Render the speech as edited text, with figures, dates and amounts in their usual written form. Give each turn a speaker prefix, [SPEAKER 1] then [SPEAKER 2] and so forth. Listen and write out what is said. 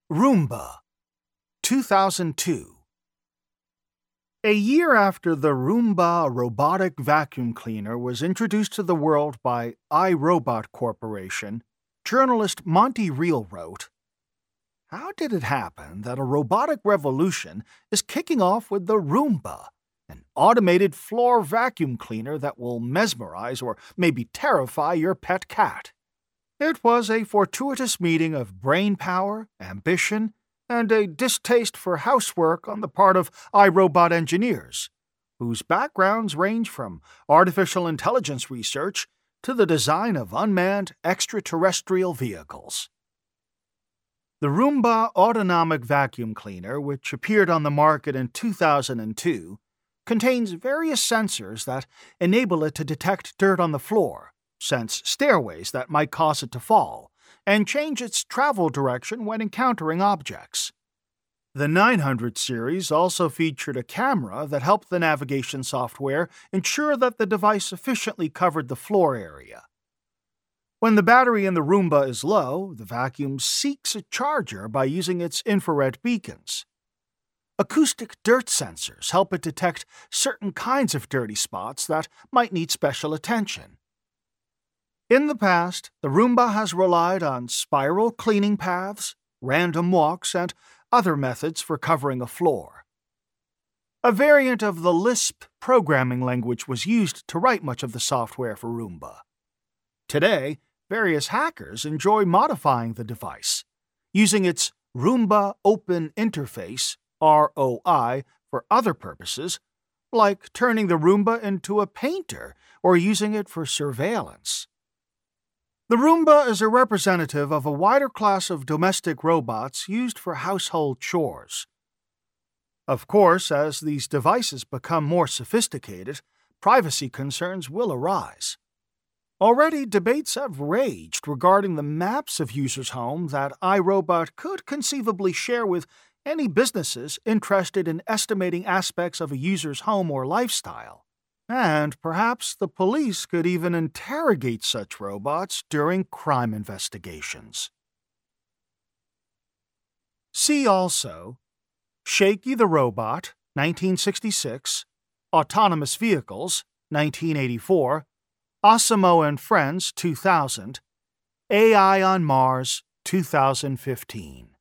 [SPEAKER 1] Roomba, 2002. A year after the Roomba robotic vacuum cleaner was introduced to the world by iRobot Corporation, journalist Monty Reel wrote, "How did it happen that a robotic revolution is kicking off with the Roomba, an automated floor vacuum cleaner that will mesmerize or maybe terrify your pet cat?" It was a fortuitous meeting of brain power, ambition, and a distaste for housework on the part of iRobot engineers, whose backgrounds range from artificial intelligence research to the design of unmanned extraterrestrial vehicles. The Roomba autonomic vacuum cleaner, which appeared on the market in 2002, contains various sensors that enable it to detect dirt on the floor, sense stairways that might cause it to fall, and change its travel direction when encountering objects. The 900 series also featured a camera that helped the navigation software ensure that the device efficiently covered the floor area. When the battery in the Roomba is low, the vacuum seeks a charger by using its infrared beacons. Acoustic dirt sensors help it detect certain kinds of dirty spots that might need special attention. In the past, the Roomba has relied on spiral cleaning paths, random walks, and other methods for covering a floor. A variant of the Lisp programming language was used to write much of the software for Roomba. Today, various hackers enjoy modifying the device, using its Roomba Open Interface (ROI) for other purposes, like turning the Roomba into a painter or using it for surveillance. The Roomba is a representative of a wider class of domestic robots used for household chores. Of course, as these devices become more sophisticated, privacy concerns will arise. Already, debates have raged regarding the maps of users' homes that iRobot could conceivably share with any businesses interested in estimating aspects of a user's home or lifestyle. And perhaps the police could even interrogate such robots during crime investigations. See also Shaky the Robot, 1966, Autonomous Vehicles, 1984, Osimo and Friends, 2000, AI on Mars, 2015.